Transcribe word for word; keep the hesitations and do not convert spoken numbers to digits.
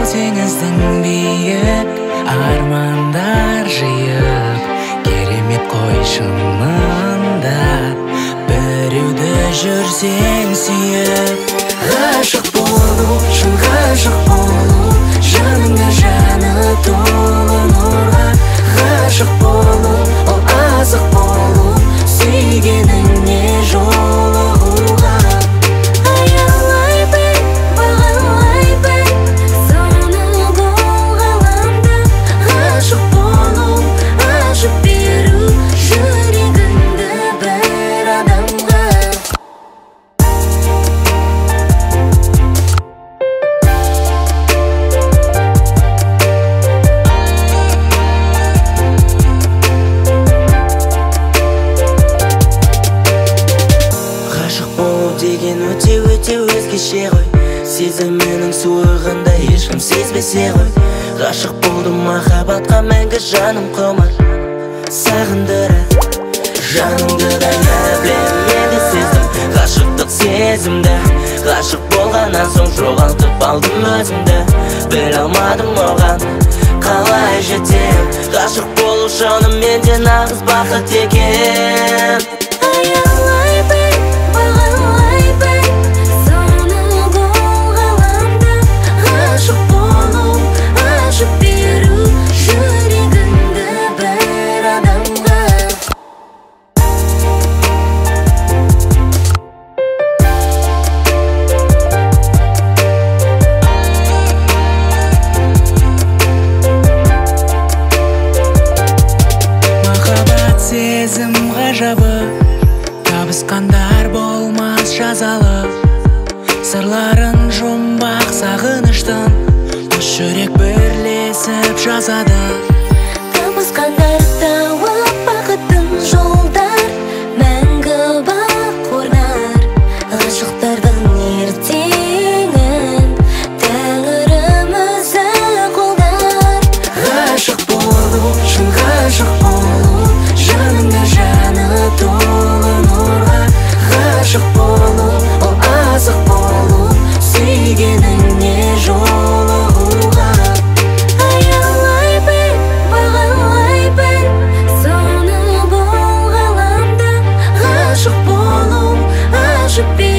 өзіңіздің биік армандар жиып, керемет қой шынында біреуді жүрсең сүйіп. Ғашық болу, шын ғашық болу, жаныңа жаны толы нұрға. Ғашық болу, ол азық болу, сүйгеніңе жолығуға. Аялай біл, бағалай біл, соны бұл ғаламда. Ғашық болу, ашып беру жүрегіңді бір адамға. Деген өте-өте өзгеше ғой, сезімінің суығында ешкім сезбесе ғой. Ғашық болдым махаббатқа мәңгі жаным құмар, сағындырып жаныңды да білем. Мен де сездім ғашықтық сезімді, ғашық болғаннан соң жоғалтып алдым өзімді. Біле алмадым оған қалай жетем, ғашық болу шынымен де нағыз бақыт екен. Аялай біл, бағалай біл, соны бұл ғаламда. Ғашық болу, ашып беру жүрегіңді бір адамға. Махаббат сезім ғажабы, табысқандар болмас жазалы. Сырларын жұмбақ сағыныштың, қос жүрек бірлесіп жазады. Табысқандар тауып бақыттың жолдар, мәңгі бақ орнар. Ғашықтардың ертеңін Тәңірім өзі қолдар. Ғашық болу, шын ғашық болу, жаныңа жаны толы нұрға. Ғашық болу, ол азық болу, сүйгеніңе жолығуға. Аялай біл, бағалай біл, соны бұл ғаламда. Ғашық болу, ашып беру